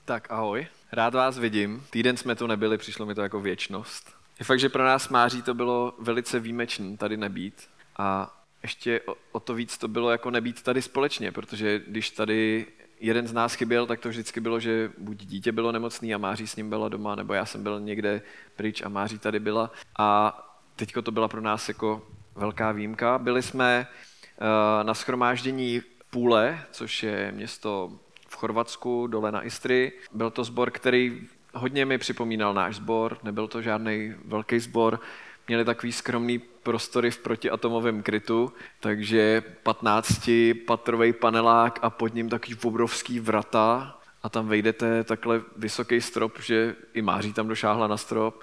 Tak ahoj, rád vás vidím. Týden jsme tu nebyli, přišlo mi to jako věčnost. Je fakt, že pro nás Máří to bylo velice výjimečné tady nebýt. A ještě o to víc to bylo jako nebýt tady společně, protože když tady jeden z nás chyběl, tak to vždycky bylo, že buď dítě bylo nemocný a Máří s ním byla doma, nebo já jsem byl někde pryč a Máří tady byla. A teďko to byla pro nás jako velká výjimka. Byli jsme na shromáždění Pule, což je město v Chorvatsku, dole na Istrii. Byl to sbor, který hodně mi připomínal náš sbor, nebyl to žádný velký sbor. Měli takový skromný prostory v protiatomovém krytu, takže 15patrový panelák a pod ním takový obrovský vrata a tam vejdete takhle vysoký strop, že i Máří tam došáhla na strop.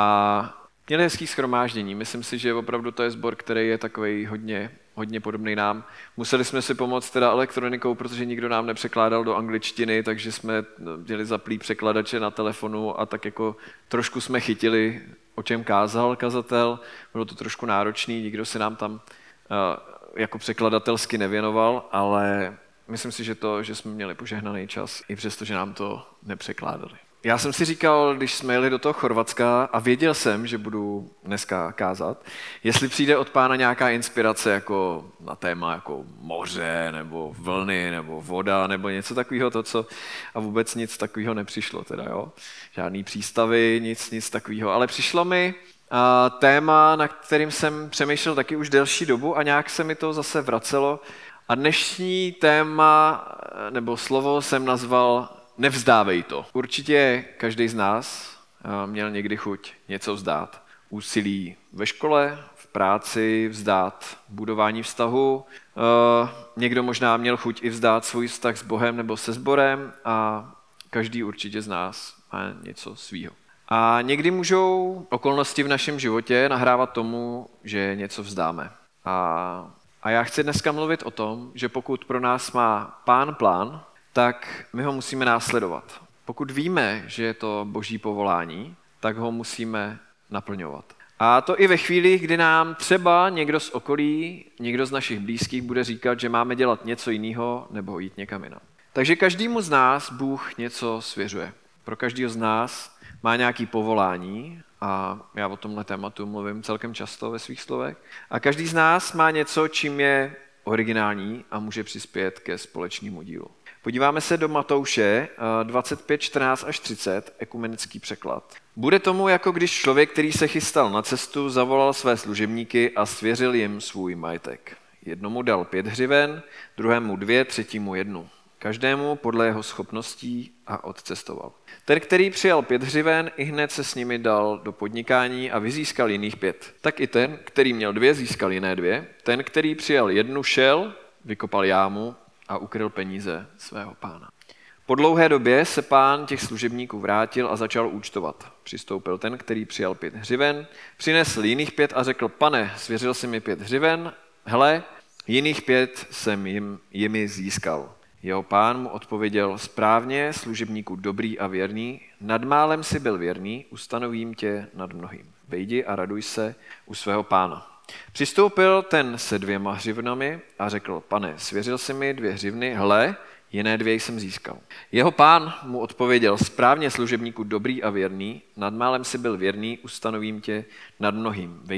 A měli hezký shromáždění. Myslím si, že opravdu to je sbor, který je takový hodně podobný nám. Museli jsme si pomoct teda elektronikou, protože nikdo nám nepřekládal do angličtiny, takže jsme měli zaplý překladače na telefonu a tak jako trošku jsme chytili, o čem kázal kazatel. Bylo to trošku náročný, nikdo se nám tam jako překladatelsky nevěnoval, ale myslím si, že jsme měli požehnaný čas, i přesto, že nám to nepřekládali. Já jsem si říkal, když jsme jeli do toho Chorvatska a věděl jsem, že budu dneska kázat, jestli přijde od Pána nějaká inspirace jako na téma jako moře, nebo vlny, nebo voda, nebo něco takového, a vůbec nic takového nepřišlo teda, jo. Žádný přístavy, nic takového, ale přišlo mi téma, na kterým jsem přemýšlel taky už delší dobu a nějak se mi to zase vracelo. A dnešní téma nebo slovo jsem nazval Nevzdávej to. Určitě každý z nás měl někdy chuť něco vzdát. Úsilí ve škole, v práci, vzdát budování vztahu. Někdo možná měl chuť i vzdát svůj vztah s Bohem nebo se sborem a každý určitě z nás má něco svýho. A někdy můžou okolnosti v našem životě nahrávat tomu, že něco vzdáme. A já chci dneska mluvit o tom, že pokud pro nás má Pán plán, tak my ho musíme následovat. Pokud víme, že je to Boží povolání, tak ho musíme naplňovat. A to i ve chvíli, kdy nám třeba někdo z okolí, někdo z našich blízkých bude říkat, že máme dělat něco jiného nebo jít někam jinam. Takže každému z nás Bůh něco svěřuje. Pro každého z nás má nějaké povolání a já o tomhle tématu mluvím celkem často ve svých slovech. A každý z nás má něco, čím je originální a může přispět ke společnému dílu. Podíváme se do Matouše 25, 14 až 30, ekumenický překlad. Bude tomu, jako když člověk, který se chystal na cestu, zavolal své služebníky a svěřil jim svůj majetek. Jednomu dal 5 hřiven, druhému 2, třetímu 1. Každému podle jeho schopností a odcestoval. Ten, který přijal 5 hřiven, ihned se s nimi dal do podnikání a vyzískal jiných 5. Tak i ten, který měl 2, získal jiné 2. Ten, který přijal 1, šel, vykopal jámu a ukryl peníze svého pána. Po dlouhé době se pán těch služebníků vrátil a začal účtovat. Přistoupil ten, který přijal 5 hřiven, přinesl jiných 5 a řekl: Pane, svěřil jsi mi 5 hřiven, hele, jiných 5 jsem jimi získal. Jeho pán mu odpověděl: Správně, služebníku dobrý a věrný, nad málem si byl věrný, ustanovím tě nad mnohým. Vejdi a raduj se u svého pána. Přistoupil ten se 2 hřivnami a řekl: Pane, svěřil jsi mi 2 hřivny, hle, jiné 2 jsem získal. Jeho pán mu odpověděl: Správně, služebníku dobrý a věrný, nad málem si byl věrný, ustanovím tě nad mnohým.